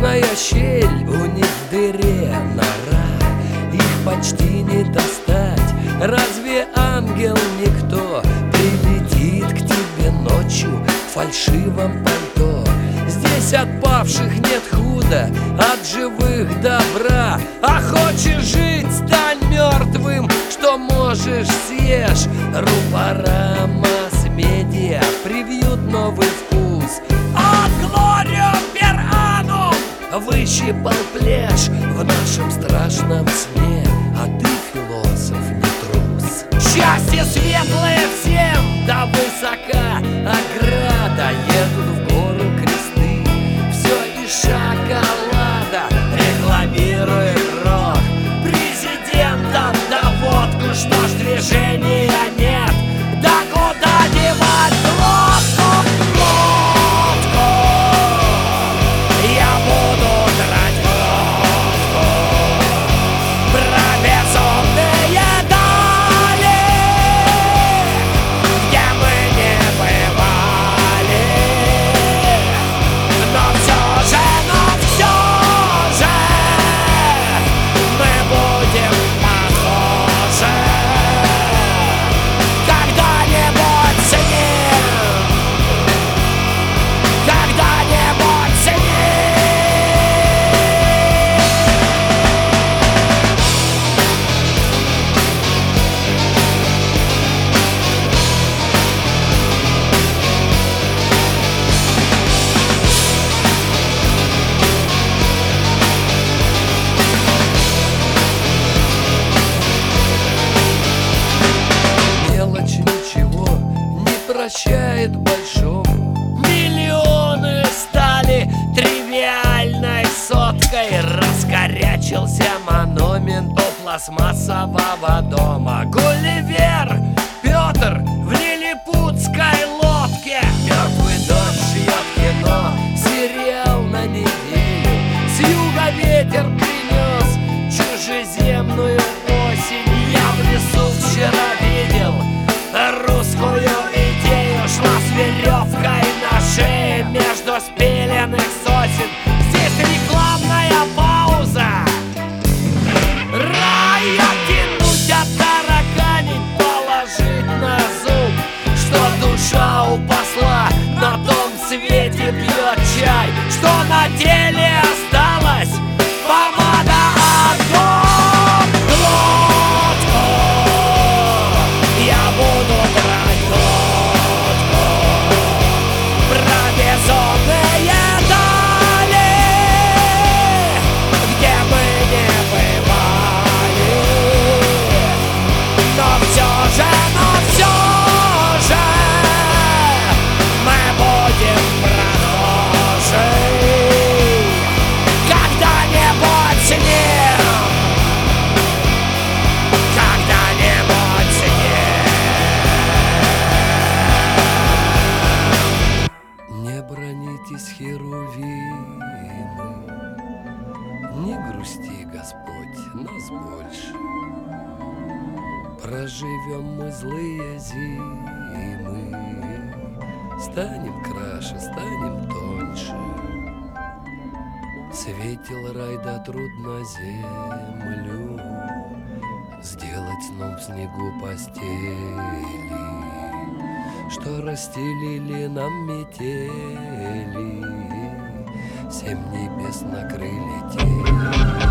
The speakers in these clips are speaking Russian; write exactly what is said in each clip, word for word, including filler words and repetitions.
Тесная щель у них в дыре нора, их почти не достать. Разве ангел никто прилетит к тебе ночью в фальшивом пальто? Здесь от павших нет худа, от живых добра. А хочешь жить, стань мертвым, что можешь съешь. Рупора масс-медиа привьют новый вкус. От Глорио пер анум выщипал плешь в нашем страшном сне. А ты, философ, не трус. Счастье светлое всем, да высока ограда. Едут в гору кресты, все из шоколада. Рекламирует рок президентом, да водку. Что ж, движения нет, да куда девать глотку? Глотку я буду драть глотку про безумные дали, где мы не бывали. Но все же, но все же мы будем похожи когда-нибудь с ним, когда-нибудь с ним. Мелочь ничего не прощает большому. Миллионы стали тривиальной соткой. Раскорячился монумент у пластмассового дома. Гулливер Петр в лилипутской лодке. Мертвый дождь шьет кино, сериал на неделю. С юга ветер принес чужеземную осень. Я в лесу вчера видел русскую идею. Шла с веревкой на шее между спиленных сосен. Здесь рекламная пауза. Рай оттянуть, оттараканить, положить на зуб, что душа у посла на том свете пьет чай. Что на теле осталось? Помада от губ. Глотку я буду драть глотку про безумные дали, где мы не бывали. Но все же, но все же мы будем прохожи когда-нибудь с ним, когда-нибудь с ним. Не бронитесь, херувимы, не грусти, Господь, нас больше. Проживем мы злые зимы, станем краше, станем тоньше. Светил рай, да трудно землю сделать сном в снегу постели, что расстелили нам метели, семь небес накрыли тени.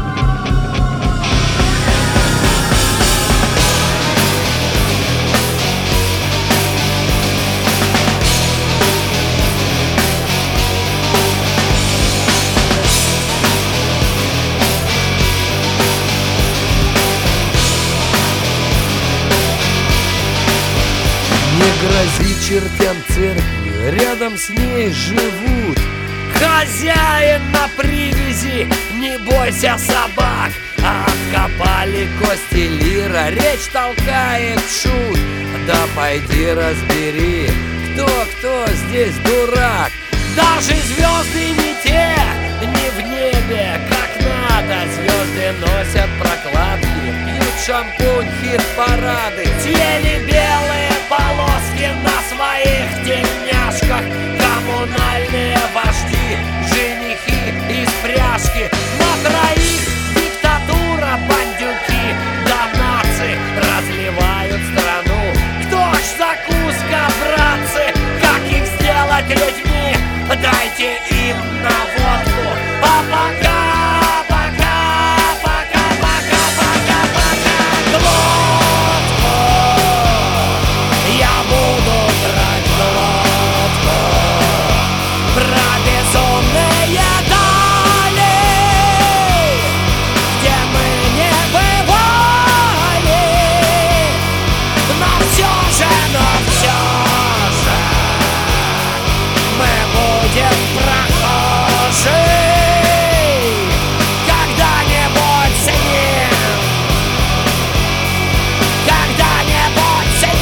Не грози чертям церкви, рядом с ней живут. Хозяин на привязи, не бойся собак. Откопали кости лира, речь толкает шут. Да пойди разбери, кто, кто здесь дурак. Даже звезды не те, не в небе, как надо. Звезды носят прокладки, пьют шампунь, хит-парады. Съели белые полоски на своих тельняшках. Коммунальные вожди, женихи из пряжки. На троих диктатура, бандюки, донации разливают страну. Кто ж закуска, братцы, как их сделать людьми? Дайте им на водку, а пока, пока, пока, пока, пока, пока глотку я буду брать глотку про безумные дали, где мы не бывали, но все же, но все же мы будем прохожей когда-нибудь с ним, когда-нибудь с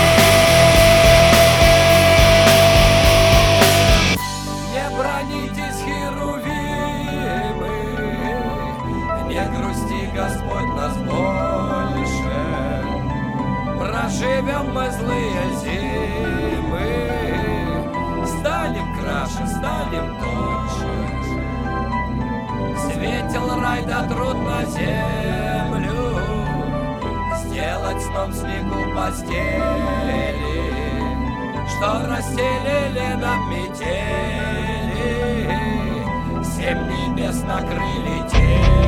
ним. Не бронитесь, херувимы, не грусти, Господь нас больше. Проживем мы злые зимы, станем краше, станем тоньше. Светил рай, да труд на землю, сделать сном снегу постели, что расстелили нам метели, семь небес накрыли тень.